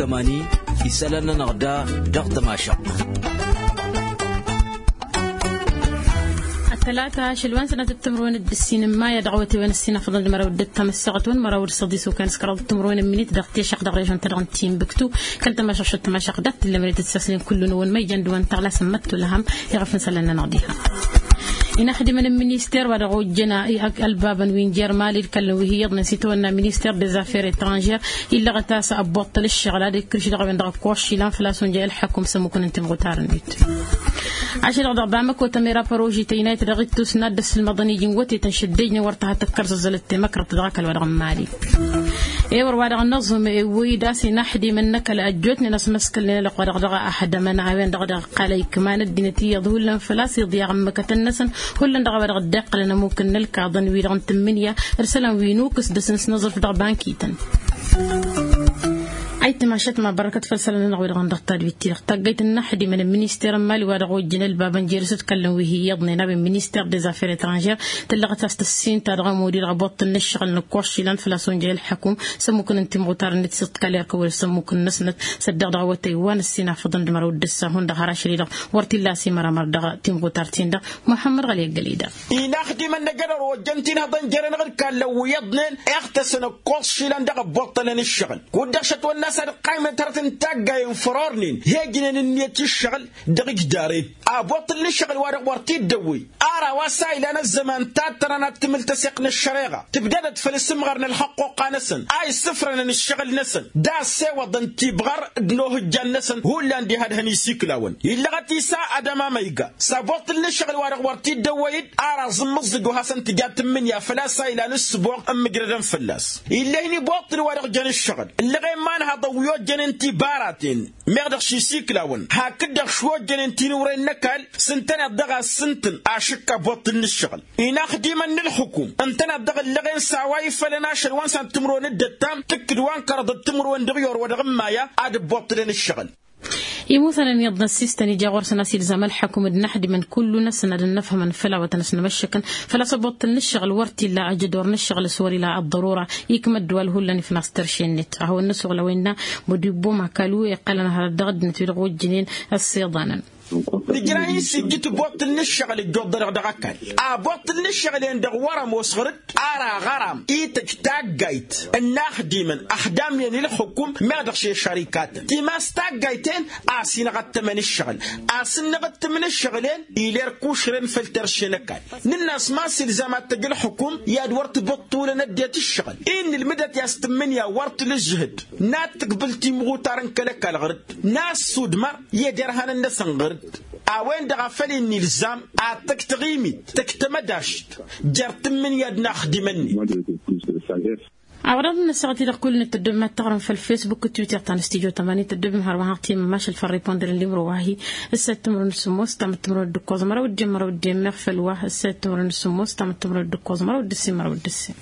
كماني يسألنا نغدا دغت ماشق ثلاثة شلوان سنة التمرون السينما يدعوتي وين السينما فضل مرود تمسقتون مرود صديسو كان سكرال التمرون منيت دغتي شق دغريجون ترغن تيم بكتو كنت ما شفت ما شق دغت اللي مريت تسلسلين كل نون ما يجندون تغلا سمت لهم يغفن سلنا نعديها إن أحد من المينيستير ودعو جنا البابا وين جرمالي الكلوي هي نسيتو أن مينيستير دزافير إترانجير إلا غتاس أبوطل الشغل هذا كل شيء دغ كوش لان فلاسون جاي الحكم سموكن أنتم غتارنيت عشان أضع بعمك وتميرا بروجي تينات رغيتو سناد دس المدني جنوتي تنشديني ورتها تكرز زلت مكرة ذاك الورق مالي إيور وارق النظم ويداسي نحدي منك لأجوتني ناس مسكلني لقد دغ أحد من عوين دغ قالي كمان الدينتي يظهر فلاس يضيع عمك النسن كل دغ ورق الدق لنا ممكن نلقى ظن ويرغن تمنيا ارسلا وينوكس دسنس نظر في دغ بانكيتن أيت ما شت ما بركة فلسلنا نقول عن دكتور بيتير تجيت النحدي من المينستير مالي ورغو جنال بابن جيرس تكلم وهي يضني نبي المينستير دي زافير إترانجير تلقت السين تدغى مدير عبط النشغل نقوش لان فلاسون جاي الحكوم سموكن انت مغتار نتسط كليك ولا سموكن نسنت صدق دغوا تيوان السين فضل مرود دسا هون دغرا شريدا ورتي لا سي مرا دغ تيم غتارتين دا محمد غلي قليدا يناخدي من نقدر وجنتين هضن جرن غير كان لو يضنن اختصن قوش لان دغ بطلن الشغل ودخشت والناس قائمة ترتن تاجا ينفرارنين هيجين النية الشغل دقيق داري أبوطل الشغل ورتي الدوي أرى وسائل أنا الزمان تاترنا تمل تسيقنا الشريعة تبدأ تفلسم غرنا الحقوق نسن أي سفرنا الشغل نسن دا سوى ضن تبغر دنوه الجنسن هو اللي عندي هذا هنيسيك لون إلا غتيسا أدما ميجا سبوطل الشغل ورتي الدوي أرى زمزق وحسن تجات من يا فلاسا إلى نسبوع أم جردن فلاس إلا هني بوطل ورق جن الشغل اللي غير ما هذا ويو جننتي باراتين مغدق شي سيكلاون هكذا شو جننتين ورين نكال سنتنا دغا سنتن اشكا بوطن الشغل إنا خديما الحكوم انتنا دغا لغين ساواي فلنا شلوان سان تمرون الدتام تكدوان كرد التمرون دغيور ودغمايا اد بوطن الشغل مثلا يضن السيستاني جاور سناسيل زمال حكومة نحدي من كل نسنا نفهم من فلا وتنسنا مشكن فلا صبط نشغل ورتي لا أجدور نشغل سوري لا الضرورة يكمد دول هلا في ناسترشين نت هو النسوغ لوينا مديبو ما كالو يقلنا هذا الدغد نتيرغو الجنين السيضانا نجراني سجيت بوط النشغل الجودر دغكال بوط النشغل عند ورم وصغرت ارى غرام ايتك تاجايت الناخدي من احدام يعني الحكوم ما دخش شركات تيما استاجايتين اسين غت من الشغل اسن غت من الشغلين يلركو شرن فلتر شنكال الناس ما سلزمات تجي الحكوم يا دورت بطول نديت الشغل ان المدت يستمن يا ورت للجهد نات قبلتي مغوتارن كلكال غرد ناس سودما يدرهن الناس غرد أوين دغفلي النظام تكتغيمي تكتمداشت جرت من يدنا خدمني عورضنا الساعتي تقول نتدب ما تغرم في الفيسبوك وتويتر تاع استديو 8 تدب نهار وهاقتي ماشي الفريبوندر اللي مروحي الساعه تمرن السموس تاع تمرن الدكوز مرا ودي مرا ودي مغفل واه الساعه تمرن السموس تاع تمرن الدكوز مرا ودي مرا ودي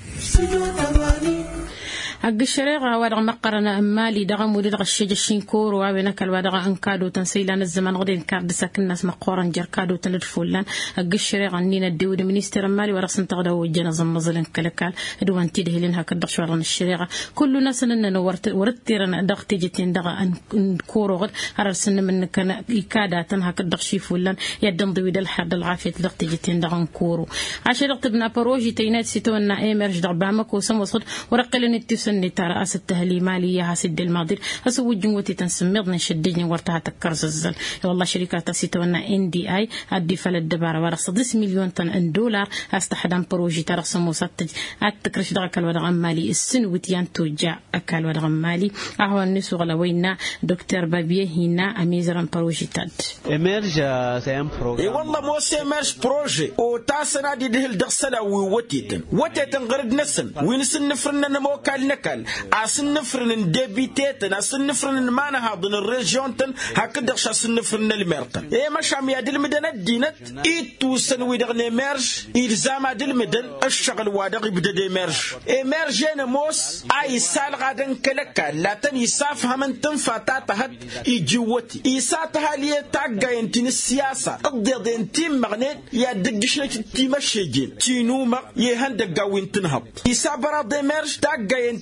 حق الشريعة وادغ مقرنا أمالي دغ مودي دغ الشجع شينكور وابنك الوادغ أنكادو تنسيلان الزمان غدين كارد ساكن ناس مقورن جركادو تندفولان حق الشريعة نينا الدود منيستر أمالي ورسن تغدو وجنا زمزلن كلكال دوان تيدهلين هكا دغ شوارن الشريعة كل ناس ننا ورتيرن دغ تيجتين دغ أنكورو غد هرسن من كان إكادات هكا دغ شيفولان يدن ضويد الحد العافية دغ تيجتين دغ أنكورو عشان دغ بروجي تينات سيتونا إيمرج دغ بعمك وسموصد ورقلن التسن ترى التهلي مالية هسد الماضي هسوي جنوتي تنسمضنا شديني ورتها تكرز الزل والله شركات سيتونا NDI أدي فل الدبارة ورص 10 مليون طن دولار هستحدم بروجي ترى سموسات أتكرش دغك الوضع مالي السن وتيان توجع أكل الوضع مالي أهو الناس غلوينا دكتور بابيه هنا أميزران بروجي تاد إمرج سيم بروجي والله مو سيمرج بروجي وتاسنا دي دهل دغسلا وتيتن غرد نسن وينسن نفرنا نموكال نكال أصل نفرن دبيتاتن أصل نفرن ما نهضن الريجيون تن هكذا أصل نفرن المرقن إيه مش عم يدل مدن الدينت إيتو سنوي دغني مرج إلزام دل مدن الشغل وادغ يبدأ مرج إيه مرجين موس أي سال غادن كلك لا تن يسافها من تنفتاتها يجوتي يساتها ليه تاجا ينتين السياسة أقدر ينتين مغنين يا دقشنا تيمشيجين تينوما يهند قاوين تنهب يسافر دي مرج تاجا ينتين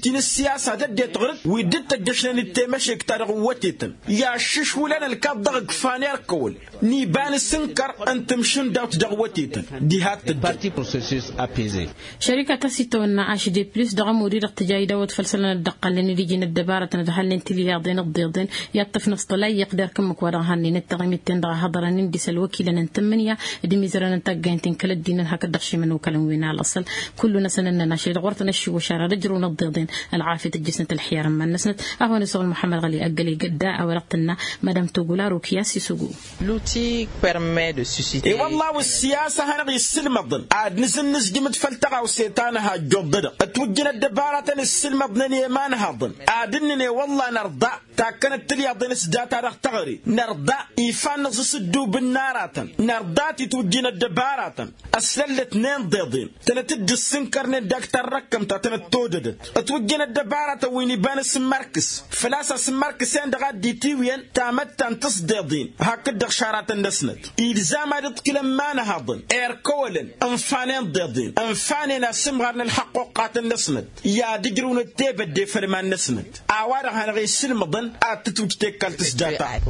دين السياسة دي تغرد ويدت الجشن التمشي كتار غوتيتن يا شش ولنا الكضغ فانير كول نيبان السنكر أنت مشن داوت دغوتيتن دي هات parti processus apaisé. شركة سيتو النعاش دي بليس دغم مدير اقتجاي دوت فلسلنا الدقة لأن ريجين الدبارة ندهل انتلياضين الضيضين يطف نفط لا يقدر كم كورهاني نتغم التندرا هضرا نندس الوكيل ننتمنيا دي ميزرا نتقين تنكل الدين هكا دخشي من وكلم وينا الأصل كلنا سننا ناشي غورت نشي وشارع رجلون الضيضين العافية الجسنة الحيار ما نسنت أهو نسوق محمد غلي أقلي قداء ورقتنا مدام تقولار وكياسي سوقو l'outil permet de susciter والله والسياسة هنغي السلم الظن عاد نزل جمد فلتقى وسيطانها جبضة توجنا الدبارة السلم الظن يمانها الظن عادنني والله نرضى تاكنت تلي الظن سداتا رخ تغري نرضى إيفان نصدو بالنارات نرضى توجنا الدبارة أسلل اثنين ضيضين تنتد السنكر ندكتر ركم تاتنت توددت توجنا الدبارة وين يبان السماركس فلاسة سماركس عند غادي تيوين تامت تصديضين هكذا شارات النسنت إلزام رتك لما نهضن إيركولن أنفانين ضيضين أنفانين سمغرن الحقوقات النسنت يا دجرون التيبت دي فرمان نسنت أوارغ هنغي السلمضن أتتوجتك التسجاتا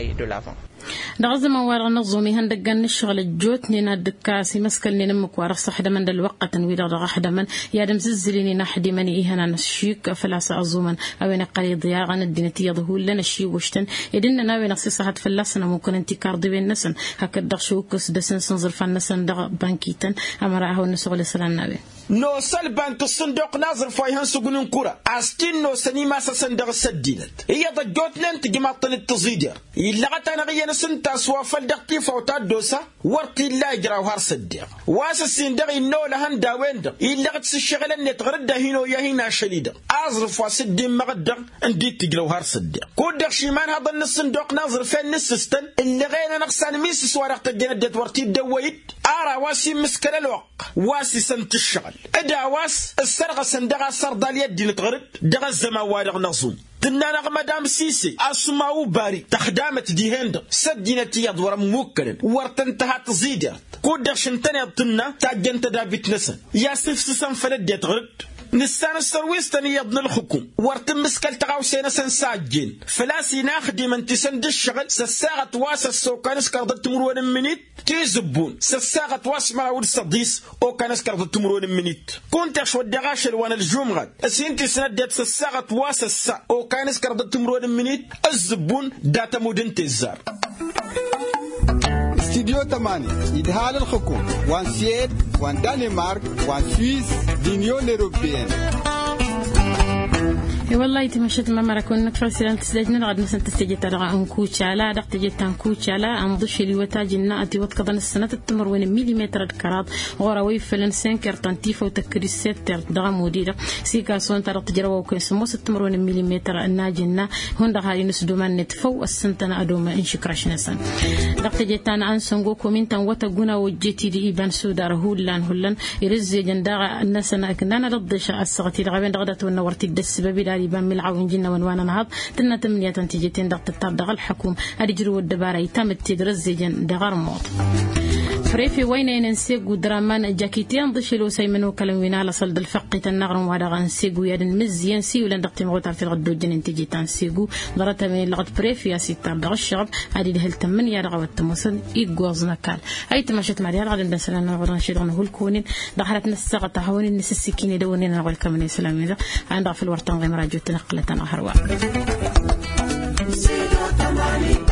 دغزم وارغ نظمي هندقن الشغل الجوتني نادكاسي مسكلني نمك وارص حدا من الوقت تنوير رغ حدا من يادم زلزليني نحدي مني إيهنا نشيك فلاس عزوما أوين قلي ضياغا ندينتي يظهول لنا الشي وشتن يدنا ناوي نصيصة هاد فلاسنا ممكن انتي كاردي بين نسن هكا دغشوكس دسن سنزر فالنسن دغ بانكيتن أمرأه النسوغ لسلان ناوي نو سلبان الصندوق ناظر فايهن سجون كرة أستين نو سنيما سندغ السدينت هي ضجوت لن تجمعطن التزيدر يلغت أنا غير سنتا سوافل دقتي فوتات دوسا ورتي لا يجرا وهار صدق واس السندغ إنه لهن داويند يلغت الشغل أن يتغرد هنا ويهنا شديد أزرف واسد مقدر أندي تجرا وهار صدق كودر شيمان هذا الصندوق ناظر فين نسستن اللي غير نقصان ميس سوارق الجندة ورتي دويت أرى واسي مسكر الوق واسي سنت الشغل أداواس السرقة صندغة سردال يدي نتغرد دغ الزموارغ نظوم تنانا مدام سيسي أسماو باري تخدامت دي هند سدينة يدور موكلا ورتنتها تزيدرت كودر شنتني الطنة تاجنت دابت نسن يا سفسسن فلد يتغرد نسان السرويس تاني يضن الحكم ورتم مسكال تغاوسينا سنساجين فلاسي ناخدي من تسند الشغل سساغة واسا سوكانس كاردت تمرون منيت تيزبون سساغة واس مراود الصديس او كانس كاردت تمرون منيت كنت اشود دغاشل وانا الجمغة اسينتي سندت سساغة واسا السا او كانس كاردت تمرون منيت الزبون داتا مودن تزار استديو 8 إدهال الحكم وان سيد وان دنمارك وان سويس دينيون أوروبيين والله تمشيت ما مركون نكفر سلام تسجلنا غد مثلا تسجلت على أنكوش على دقت جت أنكوش على أنضش لي وتاجنا أتي وتقضن السنة التمر وين مليمتر الكرات غراوي فلن سنكر تنتيف وتكريسات دغم مدير سيكا سون ترى تجربة وكسموس التمر وين مليمتر الناجنا هون هاي نسدو من نتفو السنتنا أدوم إن شكرش نسن دقت جت أنا أنسنجو كومنتا وتجونا وجتي دي إبان سودار هولان يرزق جنداع الناس أنا كنا ردش الصغتي رغبين دغدت ونورتي دس ببي يبان ملعون جنا ونوانا نهض تنا تمنية تنتيجتين دغت الطردغ الحكوم أرجرو الدبارة يتم التدرز جن دغار موت فريفي وين ننسيق ودرامان جاكيتين ضشلو سيمنو كلمونا على صلد الفقة النغرم ودغا نسيقو يدن مزيان سيو لن دغتي مغوطة في الغدو جن تجيتان سيقو ضرطة من لغت بريفي ياسيتار دغ الشغب هذه دهل تمنية دغا والتموصل إيقوزنا كال أي تماشت مريا غدا بنسلنا غدا شيرون هو الكونين دخلت نسقة هونين نس السكين دونين نقول كمان السلام إذا عند في الورطان غير راجو تنقلة أهروا